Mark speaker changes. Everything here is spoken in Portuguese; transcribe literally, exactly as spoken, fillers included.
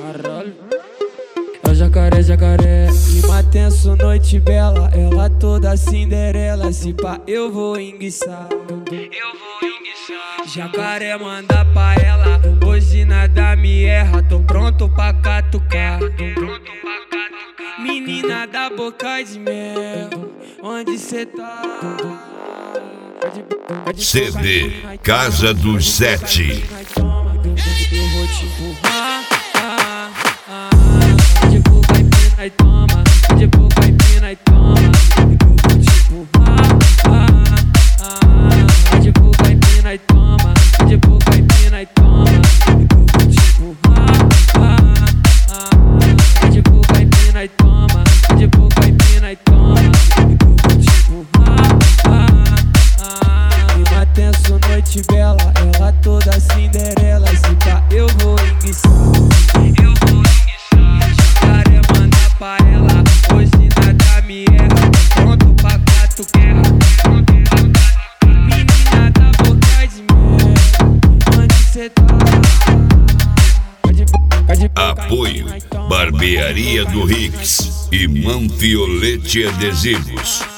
Speaker 1: Caralho. É o jacaré, jacaré. Clima tenso, noite bela. Ela toda Cinderela. Se pá, eu vou enguiçar. Eu vou enguiçar. Jacaré manda pra ela. Hoje nada me erra. Tô pronto pra catucar. Tô pronto pra catucar. Menina da boca de mel, onde cê tá?
Speaker 2: C D Casa dos Sete.
Speaker 1: Eu vou te empurrar. De boca e pina e toma. De boca e pina e toma. Eu vou te empurrar. De boca e pina e toma. De boca e pina e toma. Eu vou te empurrar. De boca e pina e toma. De boca e pina e toma. Eu vou te empurrar. Clima tenso, noite bela. Ela toda Cinderela. Se pá, eu vou enguiçar. Eu vou enguiçar. Jacaré manda pra ela. Hoje nada me erra. Pronto pra catucar. Menina da boca de mel, onde cê tá?
Speaker 2: Apoio Barbearia do Rix e Manfiolete Adesivos.